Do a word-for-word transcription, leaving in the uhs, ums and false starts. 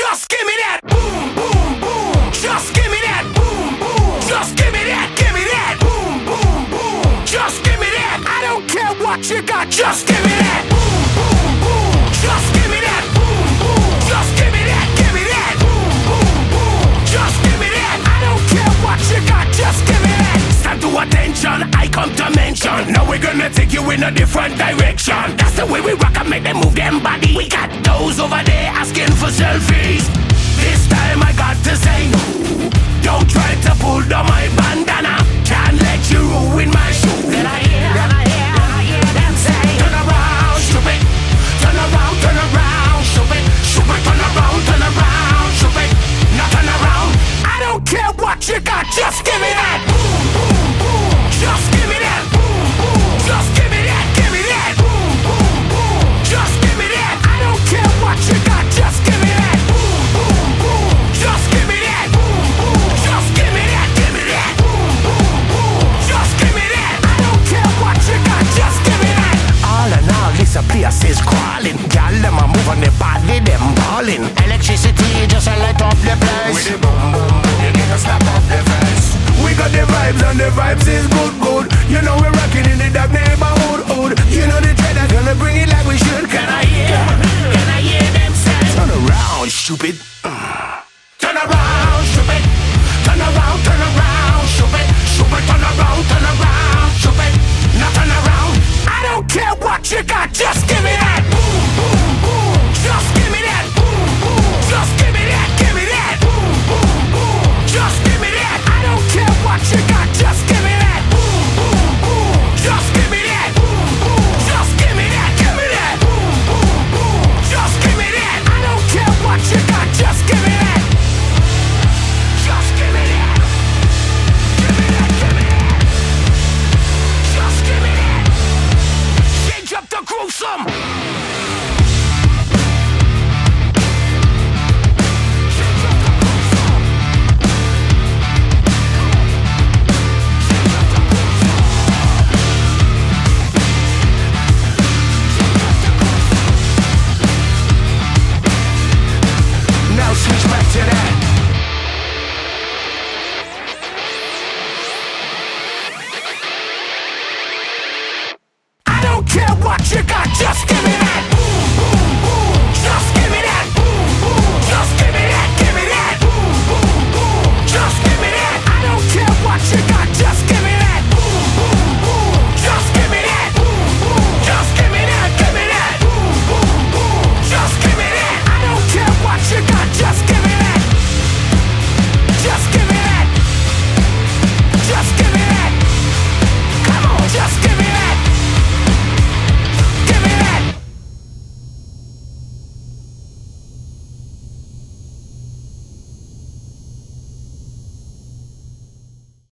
Just give me that. Boom, boom, boom. Just give me that. Boom, boom. Just give me that. Give me that. Boom, boom, boom. Just give me that. I don't care what you got. Just give me that. Boom, boom, boom. Just give me that. Boom, boom. Just give me that. Give me that. Boom, boom, boom. Just give me that. I don't care what you got. Just give me that. Stand to attention. I come to mention. Now we're gonna take you in a different direction. That's the way we rock and make them move them body. We got those over there asking for selfies. This time I got to say no. Don't try to pull down my bandana. Can't let you ruin my shoe. Then I hear, then I hear, then I hear them say, turn around, stupid. Turn around, turn around, stupid. Stupid, turn around, turn around, stupid. Now turn around. I don't care what you got. Just give me that. Boom, boom, boom. Just give me that. Boom, boom. Just give me that. Give me that. Boom, boom, boom. Just give me that. I don't care what you got. Just give me that. Boom, boom, boom. Just give me that. Boom, boom. Just give me that. Give me that. Boom, boom, boom. Just give me that. I don't care what you got. Just give me that. All in all, this a place is crawling. Y'all them a move on the body, them balling. Electricity just a light up the place. With the boom, boom, boom, you get a slap up the face. We got the vibes and the vibes is good, good. You know we're rocking in the dark neighborhood, hood. You know the trend that's gonna bring it like we should. Can I hear? Can I hear them say? Turn around, stupid.